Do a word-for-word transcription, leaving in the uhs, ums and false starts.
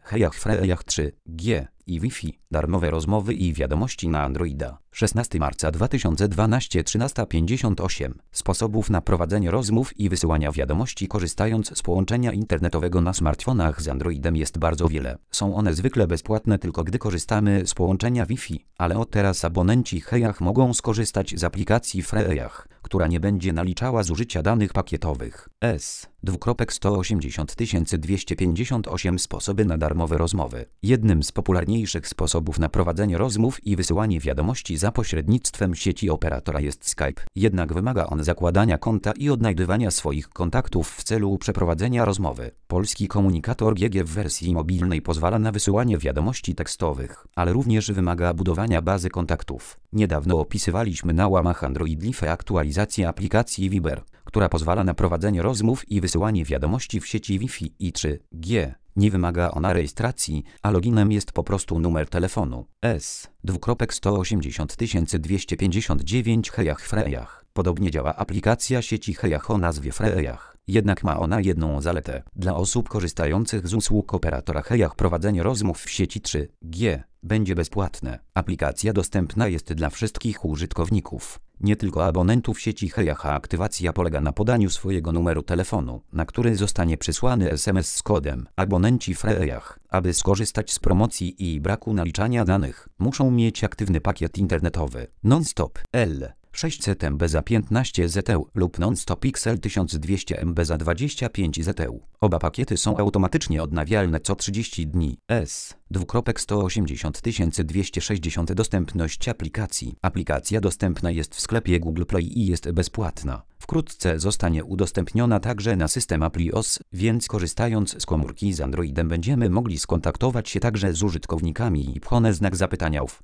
Hejach Frejach trzy G i Wi-Fi, darmowe rozmowy i wiadomości na Androida. szesnastego marca dwa tysiące dwunastego, trzynaста pięćdziesiąt osiem. Sposobów na prowadzenie rozmów i wysyłania wiadomości korzystając z połączenia internetowego na smartfonach z Androidem jest bardzo wiele. Są one zwykle bezpłatne tylko gdy korzystamy z połączenia Wi-Fi, ale od teraz abonenci Hejach mogą skorzystać z aplikacji Frejach, która nie będzie naliczała zużycia danych pakietowych. S. sto osiemdziesiąt tysięcy dwieście pięćdziesiąt osiem sposoby na darmowe rozmowy. Jednym z popularniejszych sposobów na prowadzenie rozmów i wysyłanie wiadomości za pośrednictwem sieci operatora jest Skype. Jednak wymaga on zakładania konta i odnajdywania swoich kontaktów w celu przeprowadzenia rozmowy. Polski komunikator G G w wersji mobilnej pozwala na wysyłanie wiadomości tekstowych, ale również wymaga budowania bazy kontaktów. Niedawno opisywaliśmy na łamach Android Life aktualizację aplikacji Viber, która pozwala na prowadzenie rozmów i wysyłanie wiadomości w sieci Wi-Fi i trzy G. Nie wymaga ona rejestracji, a loginem jest po prostu numer telefonu. S. sto osiemdziesiąt tysięcy dwieście pięćdziesiąt dziewięć Hejach Frejach. Podobnie działa aplikacja sieci Hejach o nazwie Frejach. Jednak ma ona jedną zaletę. Dla osób korzystających z usług operatora Hejach prowadzenie rozmów w sieci trzy G będzie bezpłatne. Aplikacja dostępna jest dla wszystkich użytkowników, nie tylko abonentów sieci Hejach, a aktywacja polega na podaniu swojego numeru telefonu, na który zostanie przysłany S M S z kodem. Abonenci Frejach, aby skorzystać z promocji i braku naliczania danych, muszą mieć aktywny pakiet internetowy Non-Stop L sześćset megabajtów za piętnaście zł lub Non-Stop X L tysiąc dwieście megabajtów za dwadzieścia pięć zł. Oba pakiety są automatycznie odnawialne co trzydzieści dni. S. sto osiemdziesiąt tysięcy dwieście sześćdziesiąt Dostępność aplikacji. Aplikacja dostępna jest w sklepie Google Play i jest bezpłatna. Wkrótce zostanie udostępniona także na system iOS, więc korzystając z komórki z Androidem będziemy mogli skontaktować się także z użytkownikami i pchone znak zapytania w